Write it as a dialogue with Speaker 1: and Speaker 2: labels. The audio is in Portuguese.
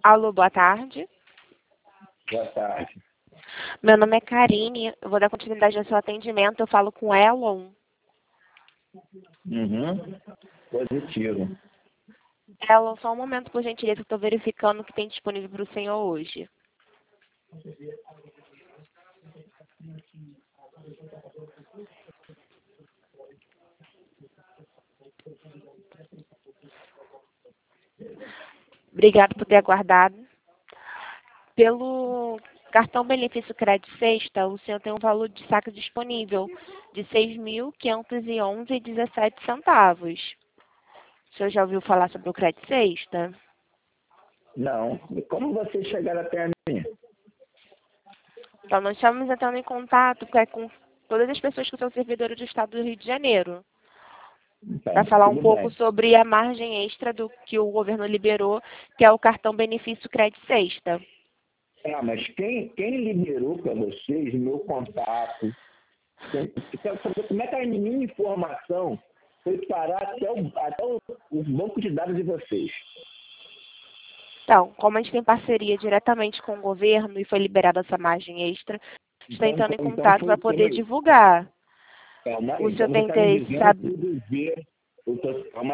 Speaker 1: Alô, boa tarde.
Speaker 2: Boa tarde.
Speaker 1: Meu nome é Karine, eu vou dar continuidade ao seu atendimento. Eu falo com Elon.
Speaker 2: Positivo.
Speaker 1: Elon, só um momento, por gentileza, que eu estou verificando o que tem disponível para o senhor hoje. Obrigado por ter aguardado. Pelo cartão benefício Crédito Sexta, o senhor tem um valor de saque disponível de R$ 6.511,17. O senhor já ouviu falar sobre o Crédito Sexta?
Speaker 2: Não. E como vocês chegaram até mim?
Speaker 1: Então, nós estamos entrando em contato com todas as pessoas que são servidoras do Estado do Rio de Janeiro, para
Speaker 2: Então,
Speaker 1: falar um
Speaker 2: tudo
Speaker 1: pouco
Speaker 2: bem.
Speaker 1: sobre a margem extra do que o governo liberou, que é o cartão benefício Crédito Sexta.
Speaker 2: Mas quem liberou para vocês o meu contato? Eu quero saber como é que a minha informação foi parar até o banco de dados de vocês.
Speaker 1: Então, como a gente tem parceria diretamente com o governo e foi liberada essa margem extra, está entrando em
Speaker 2: Então
Speaker 1: contato para
Speaker 2: foi
Speaker 1: poder
Speaker 2: como.
Speaker 1: divulgar. O
Speaker 2: Então
Speaker 1: senhor
Speaker 2: você
Speaker 1: tem
Speaker 2: está me
Speaker 1: interesse,
Speaker 2: dizendo
Speaker 1: sabe?
Speaker 2: tudo ver. Calma